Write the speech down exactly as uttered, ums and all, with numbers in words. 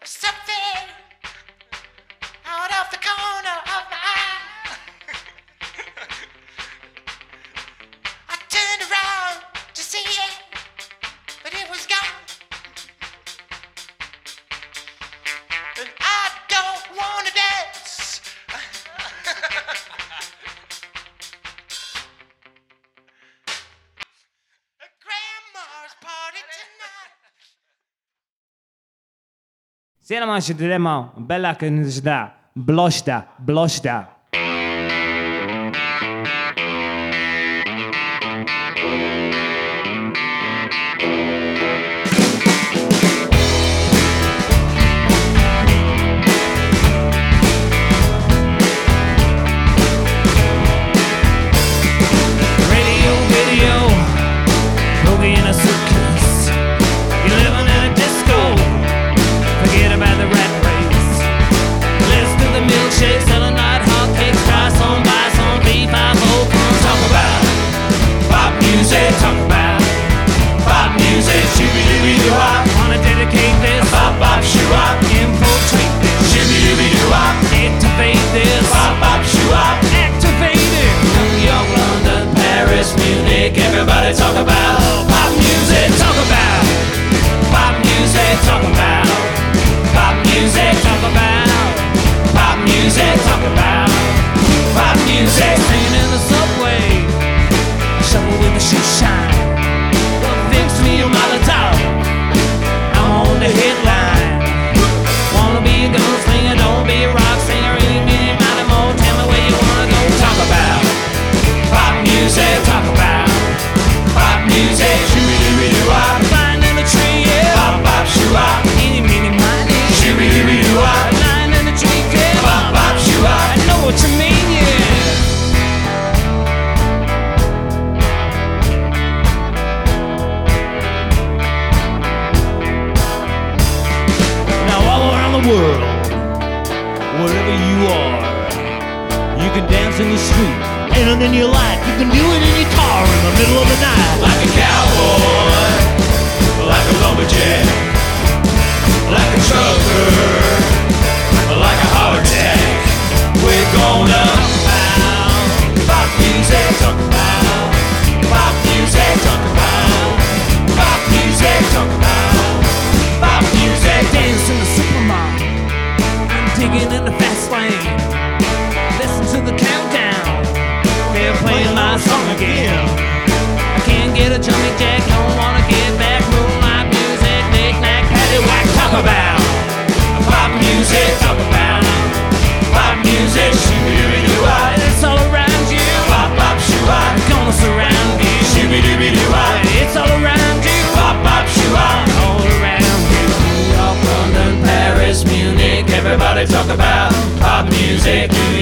something out of the corner of my eye. I turned around to see it, but it was gone. And I don't wanna dance. At grandma's party tonight. Sinema xidrema, bella kien bloshta, bloshta. Radio, video, boogie in a suitcase. You're living in a disco. Forget about the rat race. Let's do the milkshakes, selling night hot cakes. Try some, buy some, B five O. Talk about pop music. Talk about pop music. Shooby dooby doo wop. Wanna dedicate this? Bop bop shoo wop. Infiltrate this. Shooby dooby doo wop. Activate this. Bop bop shoo wop. Activate it. New York, London, Paris, Munich. Everybody talk about pop music. Talk about pop music. Talk about pop music, talk about pop music, talk about pop music. Singing in the subway, shovel with the shoe shine. Fix me a Molotov, I'm on the headline. Wanna be a gunslinger, don't be a rock singer. Any, many, mighty more, tell me where you wanna go. Talk about pop music, talk about pop music. Shoo-be-doo-be-doo-wop, flying in the tree, yeah. Pop, pop, shoo-wop. Any, many, mighty. Shoo-be-doo-be-doo-wop, lying in the tree, yeah. Pop, pop, shoo-wop. I know what you mean, yeah. Now all around the world, wherever you are, you can dance in the street. Anything you like, you can do it in your car in the middle of the night. Like a cowboy, like a lumberjack, like a trucker, like a heart attack. We're gonna talk about pop music, talk about pop music, talk about pop music, talk about pop music. Dance in the supermarket, I'm digging in the fast lane. Listen to the countdown, they're playing my song again. I can't get a jumping jack, don't wanna get back. Moonlight music, knick-knack, paddywhack. Talk about pop music, talk about pop music. Shoo-be-doo-be-doo-wop, it's all around you. Pop, pop, shoo-wop, gonna surround you. Shoo-be-doo-be-doo-wop, it's all around you. Pop, pop, shoo-wop, all around you. New York, London, Paris, Munich. Everybody talk about pop music.